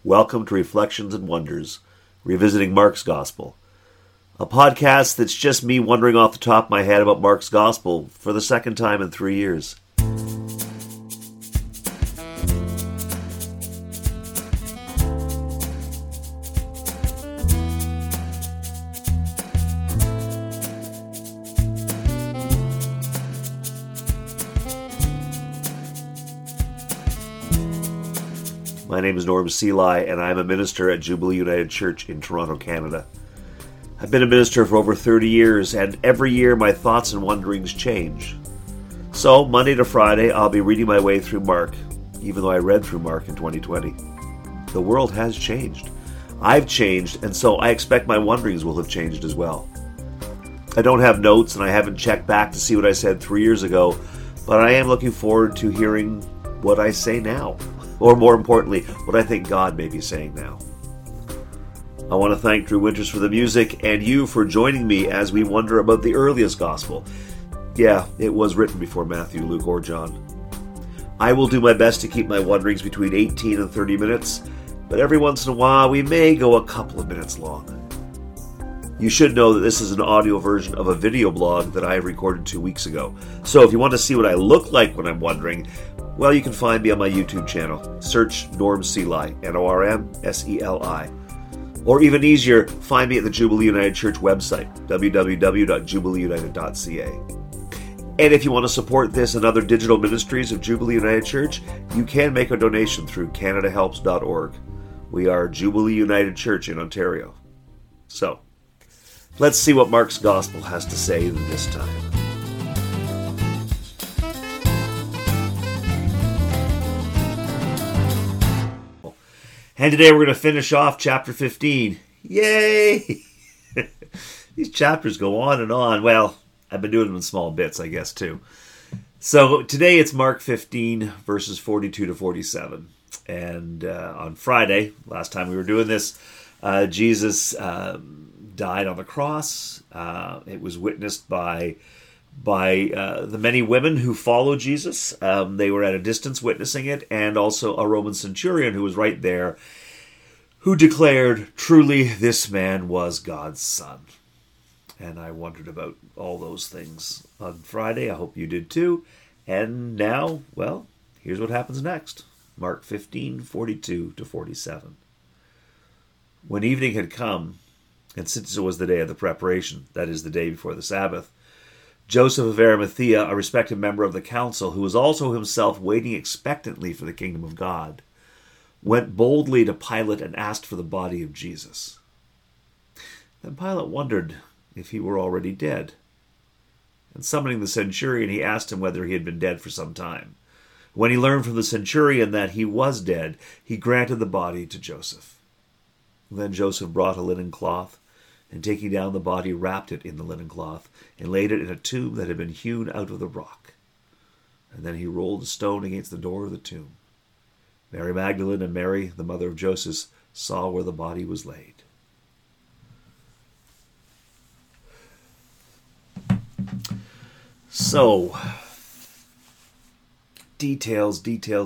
Welcome to Reflections and Wonders, revisiting Mark's Gospel. A podcast that's just me wondering off the top of my head about Mark's Gospel for the second time in 3 years. My name is Norm Seelye, and I'm a minister at Jubilee United Church in Toronto, Canada. I've been a minister for over 30 years, and every year my thoughts and wonderings change. So, Monday to Friday, I'll be reading my way through Mark, even though I read through Mark in 2020. The world has changed. I've changed, and so I expect my wonderings will have changed as well. I don't have notes, and I haven't checked back to see what I said 3 years ago, but I am looking forward to hearing what I say now. Or more importantly, what I think God may be saying now. I want to thank Drew Winters for the music and you for joining me as we wonder about the earliest gospel. Yeah, it was written before Matthew, Luke, or John. I will do my best to keep my wonderings between 18 and 30 minutes, but every once in a while we may go a couple of minutes long. You should know that this is an audio version of a video blog that I recorded 2 weeks ago. So if you want to see what I look like when I'm wondering, well, you can find me on my YouTube channel. Search Norm Seelye, N-O-R-M-S-E-L-I. Or even easier, find me at the Jubilee United Church website, www.jubileeunited.ca. And if you want to support this and other digital ministries of Jubilee United Church, you can make a donation through canadahelps.org. We are Jubilee United Church in Ontario. So, let's see what Mark's Gospel has to say this time. And today we're going to finish off chapter 15. Yay! These chapters go on and on. Well, I've been doing them in small bits, I guess, too. So today it's Mark 15, verses 42 to 47. And on Friday, last time we were doing this, Jesus died on the cross. It was witnessed by the many women who followed Jesus. They were at a distance witnessing it, and also a Roman centurion who was right there, who declared, truly this man was God's son. And I wondered about all those things on Friday. I hope you did too. And now, well, here's what happens next. Mark 15, 42 to 47. When evening had come, and since it was the day of the preparation, that is the day before the Sabbath, Joseph of Arimathea, a respected member of the council, who was also himself waiting expectantly for the kingdom of God, went boldly to Pilate and asked for the body of Jesus. Then Pilate wondered if he were already dead. And summoning the centurion, he asked him whether he had been dead for some time. When he learned from the centurion that he was dead, he granted the body to Joseph. Then Joseph brought a linen cloth, and taking down the body, wrapped it in the linen cloth, and laid it in a tomb that had been hewn out of the rock. And then he rolled a stone against the door of the tomb. Mary Magdalene and Mary, the mother of Joseph, saw where the body was laid. So, details.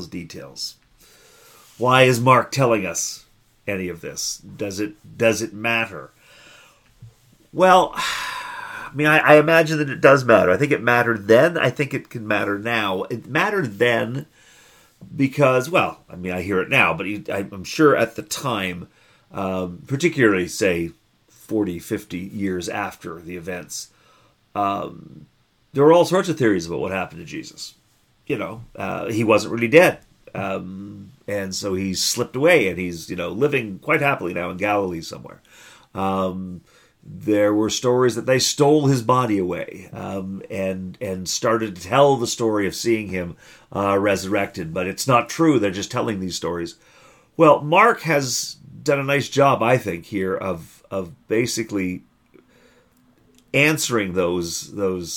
Why is Mark telling us any of this? Does it matter? Well, I mean, I imagine that it does matter. I think it mattered then. I think it can matter now. It mattered then because, well, I mean, I hear it now, but I'm sure at the time, particularly, say, 40, 50 years after the events, there were all sorts of theories about what happened to Jesus. You know, he wasn't really dead. And so he slipped away, and he's, living quite happily now in Galilee somewhere. There were stories that they stole his body away and started to tell the story of seeing him resurrected. But it's not true. They're just telling these stories. Well, Mark has done a nice job, I think, here of basically answering those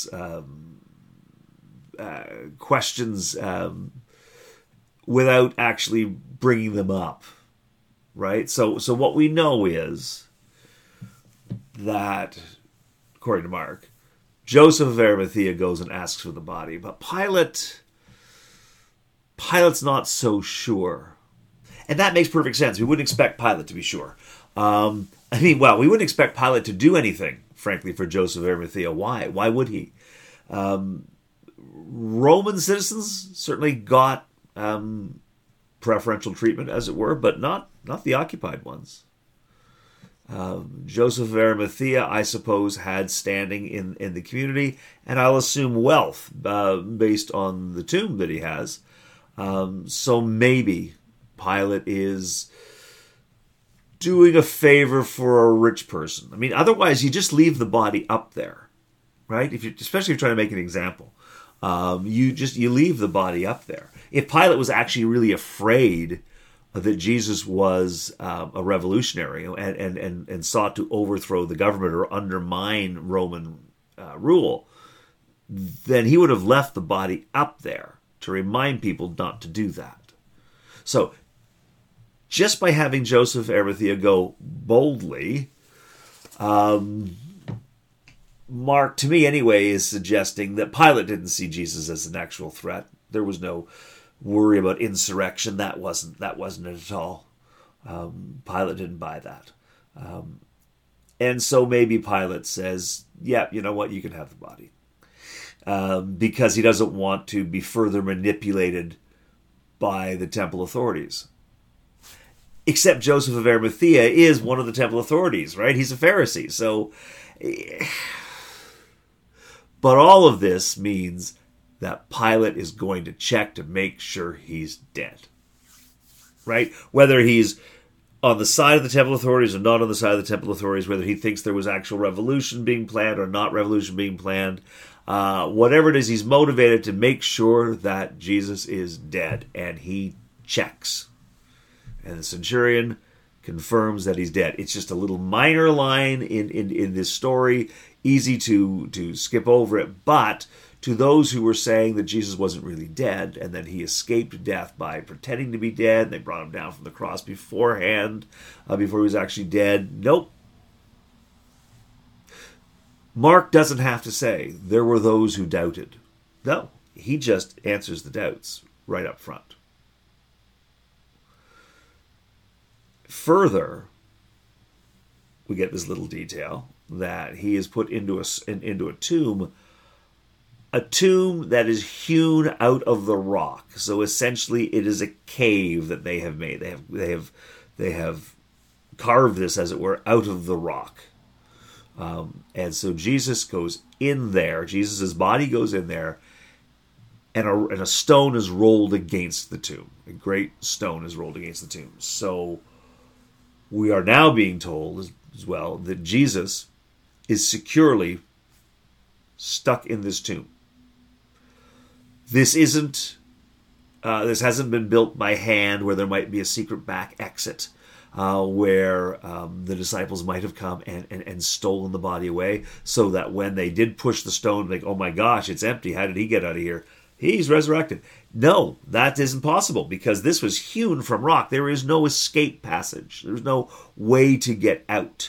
questions without actually bringing them up, right? So what we know is that, according to Mark, Joseph of Arimathea goes and asks for the body, but Pilate's not so sure. And that makes perfect sense. We wouldn't expect Pilate, to be sure. We wouldn't expect Pilate to do anything, frankly, for Joseph of Arimathea. Why? Why would he? Roman citizens certainly got preferential treatment, as it were, but not the occupied ones. Joseph of Arimathea, I suppose, had standing in the community, and I'll assume wealth based on the tomb that he has. So maybe Pilate is doing a favor for a rich person. I mean, otherwise you just leave the body up there, right? Especially if you're trying to make an example. You leave the body up there. If Pilate was actually really afraid that Jesus was a revolutionary and sought to overthrow the government or undermine Roman rule, then he would have left the body up there to remind people not to do that. So, just by having Joseph of Arimathea go boldly, Mark, to me anyway, is suggesting that Pilate didn't see Jesus as an actual threat. There was no worry about insurrection. That wasn't it at all. Pilate didn't buy that. And so maybe Pilate says, yeah, you know what, you can have the body. Because he doesn't want to be further manipulated by the temple authorities. Except Joseph of Arimathea is one of the temple authorities, right? He's a Pharisee. So, but all of this means that Pilate is going to check to make sure he's dead, right? Whether he's on the side of the temple authorities or not on the side of the temple authorities, whether he thinks there was actual revolution being planned or not revolution being planned, whatever it is, he's motivated to make sure that Jesus is dead, and he checks. And the centurion confirms that he's dead. It's just a little minor line in this story, easy to skip over it, but to those who were saying that Jesus wasn't really dead and that he escaped death by pretending to be dead, and they brought him down from the cross beforehand, before he was actually dead, nope. Mark doesn't have to say, there were those who doubted. No, he just answers the doubts right up front. Further, we get this little detail that he is put into a tomb that is hewn out of the rock. So essentially, it is a cave that they have made. They have carved this, as it were, out of the rock. And so Jesus goes in there. Jesus' body goes in there, and a stone is rolled against the tomb. A great stone is rolled against the tomb. So we are now being told as well that Jesus is securely stuck in this tomb. This hasn't been built by hand where there might be a secret back exit where the disciples might have come and stolen the body away, so that when they did push the stone, like, oh my gosh, it's empty. How did he get out of here? He's resurrected. No, that isn't possible, because this was hewn from rock. There is no escape passage. There's no way to get out.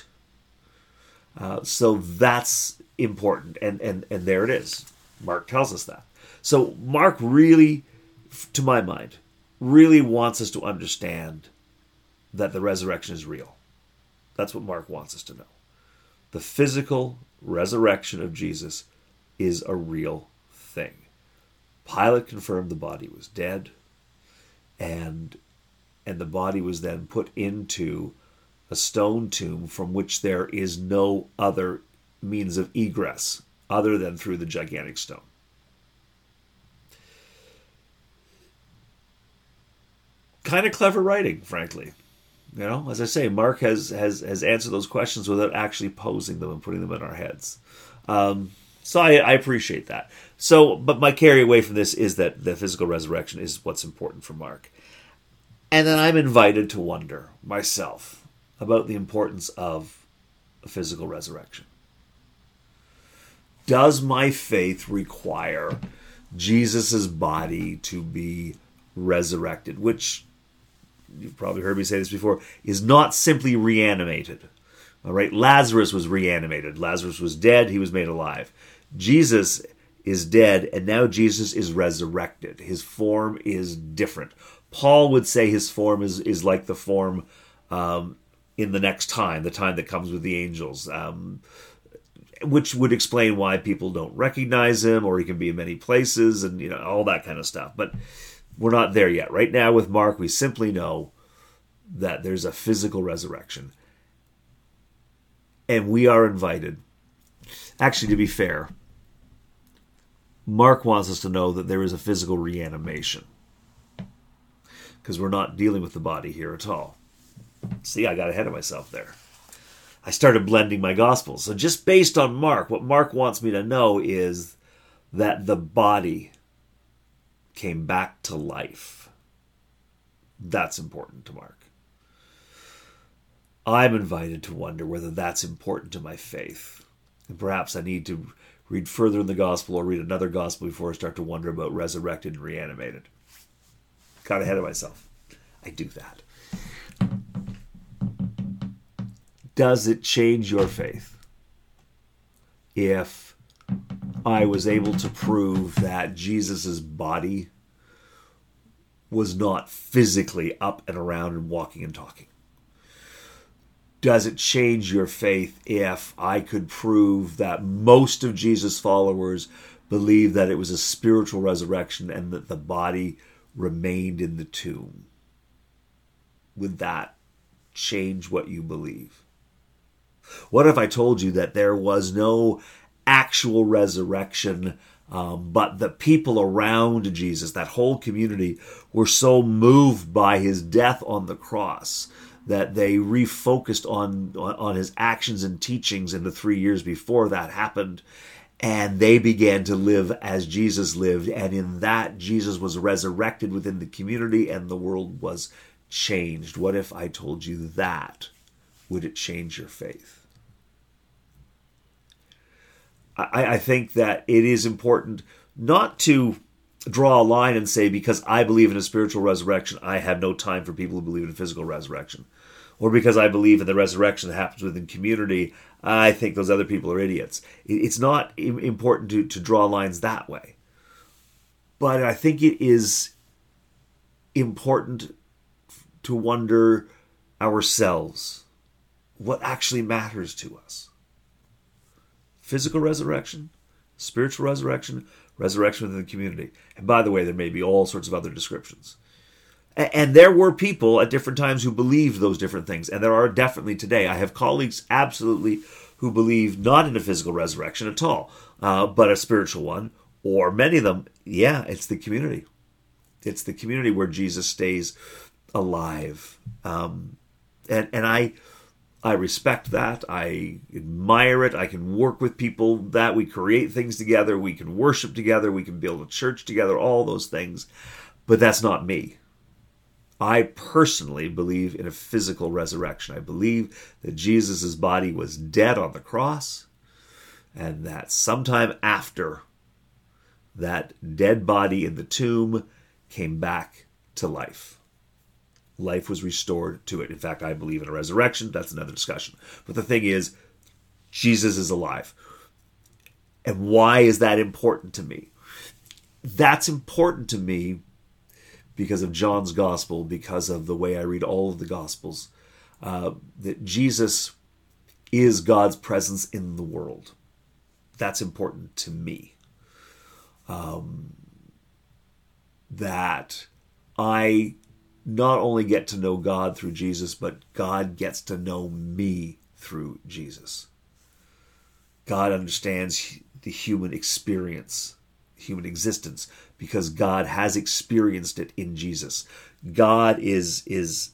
So that's important, and there it is. Mark tells us that. So Mark really, to my mind, really wants us to understand that the resurrection is real. That's what Mark wants us to know. The physical resurrection of Jesus is a real thing. Pilate confirmed the body was dead, and the body was then put into a stone tomb from which there is no other means of egress other than through the gigantic stone. Kind of clever writing, frankly. You know, as I say, Mark has answered those questions without actually posing them and putting them in our heads. So I appreciate that. So, but my carry away from this is that the physical resurrection is what's important for Mark. And then I'm invited to wonder myself about the importance of a physical resurrection. Does my faith require Jesus' body to be resurrected? Which, you've probably heard me say this before, is not simply reanimated. All right, Lazarus was reanimated. Lazarus was dead. He was made alive. Jesus is dead, and now Jesus is resurrected. His form is different. Paul would say his form is like the form in the next time, the time that comes with the angels, which would explain why people don't recognize him, or he can be in many places, and all that kind of stuff. But we're not there yet. Right now with Mark, we simply know that there's a physical resurrection. And we are invited. Actually, to be fair, Mark wants us to know that there is a physical reanimation, because we're not dealing with the body here at all. See, I got ahead of myself there. I started blending my Gospels. So just based on Mark, what Mark wants me to know is that the body came back to life. That's important to Mark. I'm invited to wonder whether that's important to my faith. And perhaps I need to read further in the Gospel or read another Gospel before I start to wonder about resurrected and reanimated. Got ahead of myself. I do that. Does it change your faith if I was able to prove that Jesus' body was not physically up and around and walking and talking? Does it change your faith if I could prove that most of Jesus' followers believe that it was a spiritual resurrection and that the body remained in the tomb? Would that change what you believe? What if I told you that there was no actual resurrection, but the people around Jesus, that whole community, were so moved by his death on the cross that they refocused on his actions and teachings in the 3 years before that happened, and they began to live as Jesus lived, and in that Jesus was resurrected within the community and the world was changed? What if I told you that? Would it change your faith? I think that it is important not to draw a line and say, because I believe in a spiritual resurrection, I have no time for people who believe in a physical resurrection. Or because I believe in the resurrection that happens within community, I think those other people are idiots. It's not important to draw lines that way. But I think it is important to wonder ourselves what actually matters to us. Physical resurrection, spiritual resurrection, resurrection within the community. And by the way, there may be all sorts of other descriptions. And there were people at different times who believed those different things. And there are definitely today. I have colleagues absolutely who believe not in a physical resurrection at all, but a spiritual one. Or many of them, yeah, it's the community. It's the community where Jesus stays alive. And I respect that. I admire it. I can work with people that we create things together. We can worship together. We can build a church together, all those things. But that's not me. I personally believe in a physical resurrection. I believe that Jesus' body was dead on the cross, and that sometime after, that dead body in the tomb came back to life. Life was restored to it. In fact, I believe in a resurrection. That's another discussion. But the thing is, Jesus is alive. And why is that important to me? That's important to me because of John's gospel, because of the way I read all of the gospels, that Jesus is God's presence in the world. That's important to me. That I not only get to know God through Jesus, but God gets to know me through Jesus. God understands the human experience, human existence, because God has experienced it in Jesus. God is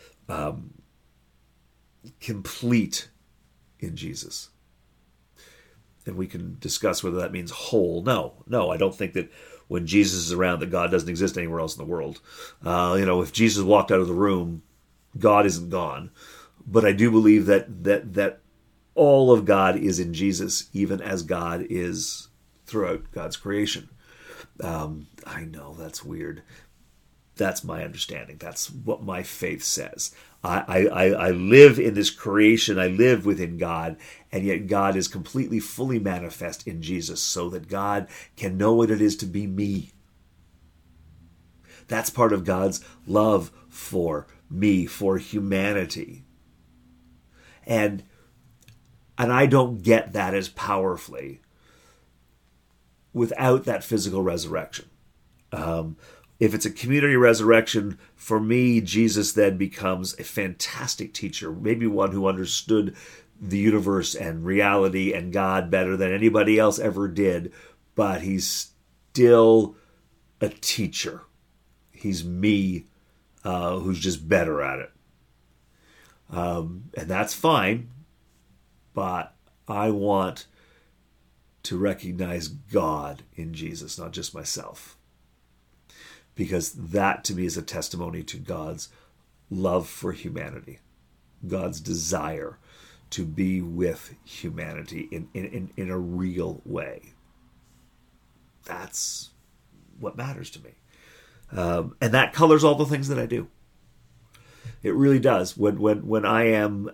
complete in Jesus. And we can discuss whether that means whole. No, I don't think that when Jesus is around that God doesn't exist anywhere else in the world. If Jesus walked out of the room, God isn't gone. But I do believe that all of God is in Jesus, even as God is throughout God's creation. I know that's weird. That's my understanding. That's what my faith says. I live in this creation. I live within God, and yet God is completely, fully manifest in Jesus so that God can know what it is to be me. That's part of God's love for me, for humanity. And I don't get that as powerfully without that physical resurrection. If it's a community resurrection, for me, Jesus then becomes a fantastic teacher, maybe one who understood the universe and reality and God better than anybody else ever did, but he's still a teacher. He's me, who's just better at it. And that's fine, but I want to recognize God in Jesus, not just myself. Because that, to me, is a testimony to God's love for humanity, God's desire to be with humanity in a real way. That's what matters to me. And that colors all the things that I do. It really does. When I am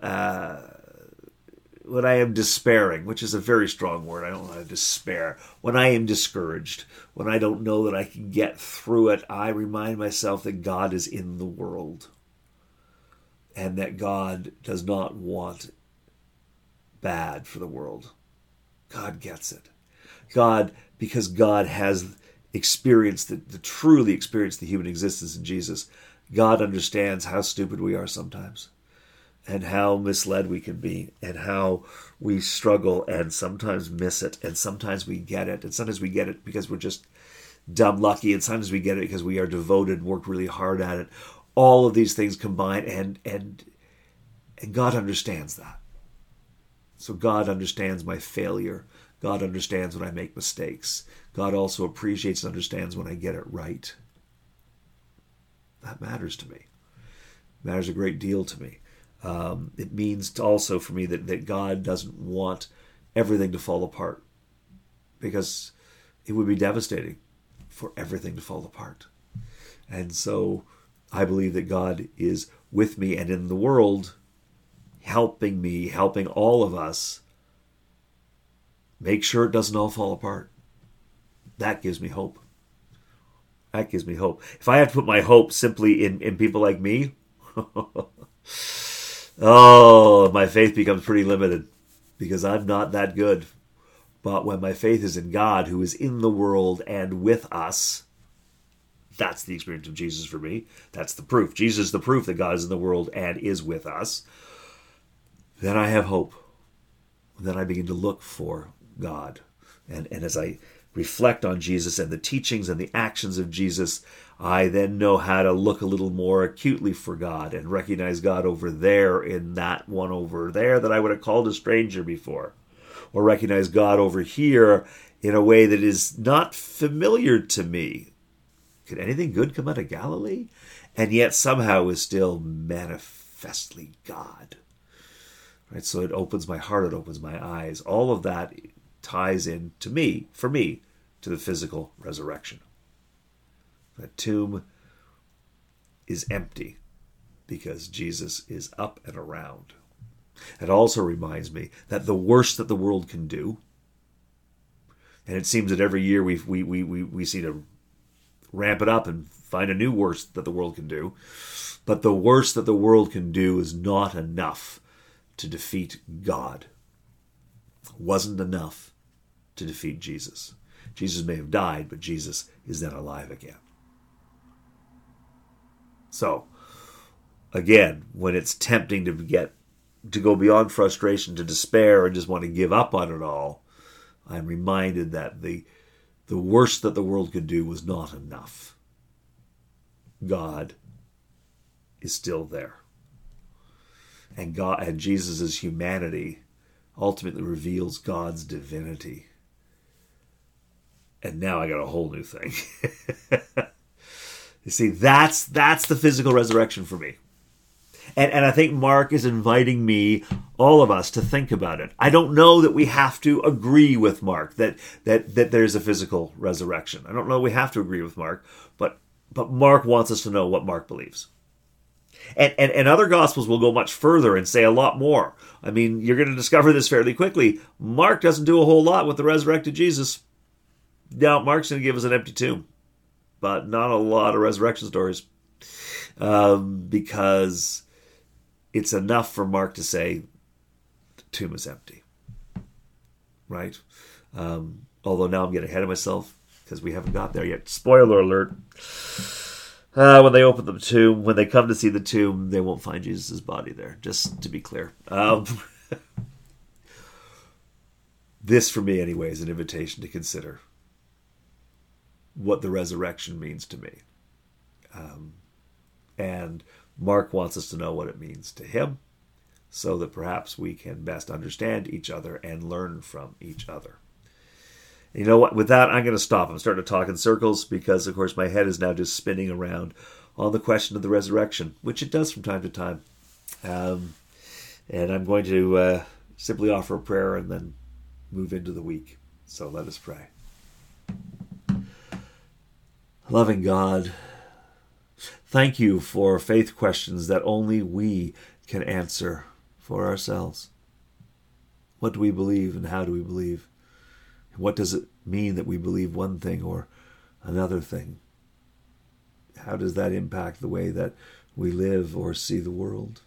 despairing, which is a very strong word, I don't want to despair. When I am discouraged, when I don't know that I can get through it, I remind myself that God is in the world and that God does not want bad for the world. God gets it. Because God has experienced truly experienced the human existence in Jesus, God understands how stupid we are sometimes, and how misled we can be, and how we struggle and sometimes miss it, and sometimes we get it, and sometimes we get it because we're just dumb lucky, and sometimes we get it because we are devoted and work really hard at it. All of these things combine, and God understands that. So God understands my failure. God understands when I make mistakes. God also appreciates and understands when I get it right. That matters to me. It matters a great deal to me. It means also for me that God doesn't want everything to fall apart, because it would be devastating for everything to fall apart. And so I believe that God is with me and in the world, helping me, helping all of us make sure it doesn't all fall apart. That gives me hope. That gives me hope. If I have to put my hope simply in people like me, my faith becomes pretty limited, because I'm not that good. But when my faith is in God, who is in the world and with us, that's the experience of Jesus for me. That's the proof. Jesus is the proof that God is in the world and is with us. Then I have hope. Then I begin to look for God. And as I reflect on Jesus and the teachings and the actions of Jesus, I then know how to look a little more acutely for God and recognize God over there in that one over there that I would have called a stranger before. Or recognize God over here in a way that is not familiar to me. Could anything good come out of Galilee? And yet somehow is still manifestly God. Right? So it opens my heart, it opens my eyes. All of that ties in to me, for me, to the physical resurrection. That tomb is empty because Jesus is up and around. It also reminds me that the worst that the world can do, and it seems that every year we seem to ramp it up and find a new worst that the world can do, but the worst that the world can do is not enough to defeat God. Wasn't enough to defeat Jesus. Jesus may have died, but Jesus is then alive again. So, again, when it's tempting to go beyond frustration to despair and just want to give up on it all, I'm reminded that the worst that the world could do was not enough. God is still there. And God and Jesus' humanity ultimately reveals God's divinity. And now I got a whole new thing. You see, that's the physical resurrection for me. And I think Mark is inviting me, all of us, to think about it. I don't know that we have to agree with Mark that there's a physical resurrection. I don't know we have to agree with Mark, but Mark wants us to know what Mark believes. And other Gospels will go much further and say a lot more. I mean, you're going to discover this fairly quickly. Mark doesn't do a whole lot with the resurrected Jesus. Now, Mark's going to give us an empty tomb. but not a lot of resurrection stories, because it's enough for Mark to say the tomb is empty, right? Although now I'm getting ahead of myself because we haven't got there yet. Spoiler alert. When they open the tomb, when they come to see the tomb, they won't find Jesus' body there, just to be clear. This, for me anyway, is an invitation to consider what the resurrection means to me. And Mark wants us to know what it means to him, so that perhaps we can best understand each other and learn from each other. You know what? With that, I'm going to stop. I'm starting to talk in circles because, of course, my head is now just spinning around on the question of the resurrection, which it does from time to time. And I'm going to simply offer a prayer and then move into the week. So let us pray. Loving God, thank you for faith questions that only we can answer for ourselves. What do we believe and how do we believe? What does it mean that we believe one thing or another thing? How does that impact the way that we live or see the world?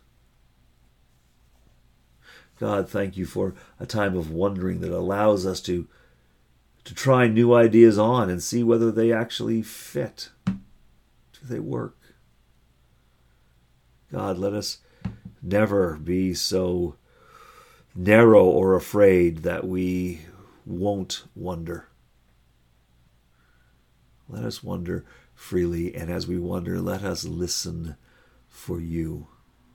God, thank you for a time of wondering that allows us to try new ideas on and see whether they actually fit. Do they work? God, let us never be so narrow or afraid that we won't wonder. Let us wonder freely, and as we wonder, let us listen for you.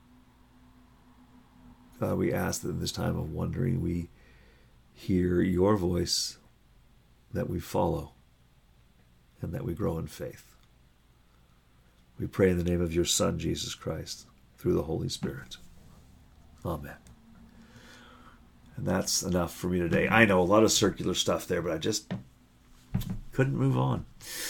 God, we ask that in this time of wondering, we hear your voice, that we follow, and that we grow in faith. We pray in the name of your Son, Jesus Christ, through the Holy Spirit. Amen. And that's enough for me today. I know a lot of circular stuff there, but I just couldn't move on.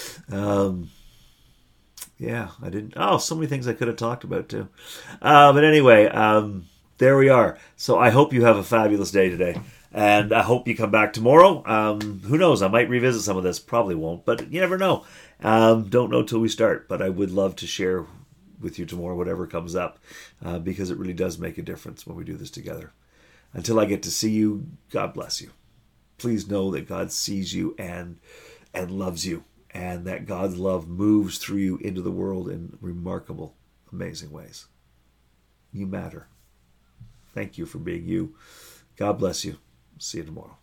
I didn't. Oh, so many things I could have talked about too. But anyway, there we are. So I hope you have a fabulous day today. And I hope you come back tomorrow. Who knows? I might revisit some of this. Probably won't, but you never know. Don't know till we start. But I would love to share with you tomorrow whatever comes up, because it really does make a difference when we do this together. Until I get to see you, God bless you. Please know that God sees you and loves you, and that God's love moves through you into the world in remarkable, amazing ways. You matter. Thank you for being you. God bless you. See you tomorrow.